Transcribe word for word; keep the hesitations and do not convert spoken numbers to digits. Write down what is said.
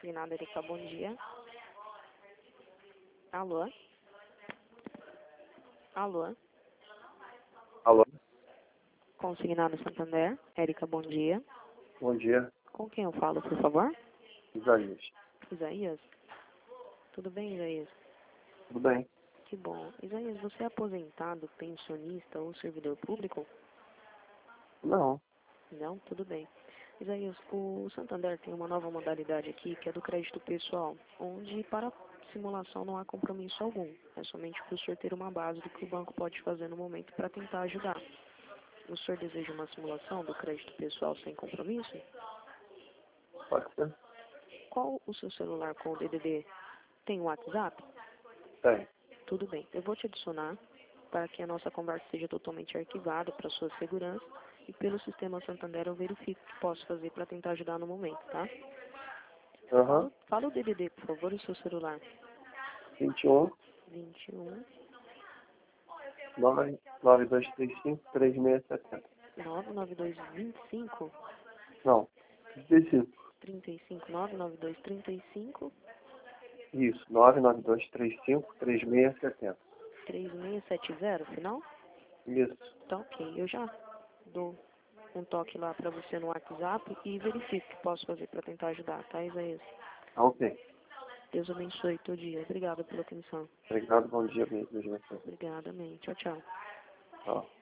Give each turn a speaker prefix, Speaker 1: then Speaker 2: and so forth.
Speaker 1: Consignado Erika, bom dia. Alô? Alô?
Speaker 2: Alô?
Speaker 1: Consignado Santander, Erika, bom dia.
Speaker 2: Bom dia,
Speaker 1: Com quem eu falo, por favor?
Speaker 2: Isaías.
Speaker 1: Isaías? Tudo bem, Isaías?
Speaker 2: Tudo bem?
Speaker 1: Que bom. Isaías, você é aposentado, pensionista ou servidor público?
Speaker 2: Não.
Speaker 1: Não? Tudo bem. Isaías, o Santander tem uma nova modalidade aqui, que é do crédito pessoal, onde para simulação não há compromisso algum. É somente para o senhor ter uma base do que o banco pode fazer no momento para tentar ajudar. O senhor deseja uma simulação do crédito pessoal sem compromisso?
Speaker 2: Pode ser?
Speaker 1: Qual o seu celular com o D D D? Tem o WhatsApp?
Speaker 2: Tem.
Speaker 1: Tudo bem. Eu vou te adicionar para que a nossa conversa seja totalmente arquivada para sua segurança e pelo sistema Santander eu verifico o que posso fazer para tentar ajudar no momento, tá?
Speaker 2: Aham.
Speaker 1: Fala, fala o D D D, por favor, o seu celular.
Speaker 2: vinte e um,
Speaker 1: vinte e um,
Speaker 2: nove, nove dois três cinco, três seis sete zero.
Speaker 1: nove nove dois, vinte e cinco,
Speaker 2: Não. trinta e cinco.
Speaker 1: trinta e cinco, nove nove dois, trinta e cinco,
Speaker 2: Isso. nove nove dois três cinco, três seis sete zero.
Speaker 1: três seis sete zero, final?
Speaker 2: Isso.
Speaker 1: Tá ok. Eu já dou um toque lá para você no WhatsApp e verifico o que posso fazer para tentar ajudar, tá, Isaías?
Speaker 2: Tá ok.
Speaker 1: Deus abençoe teu dia. Obrigada pela atenção.
Speaker 2: Obrigado. Bom dia mesmo.
Speaker 1: Obrigada, amém. Tchau, tchau.
Speaker 2: Tchau.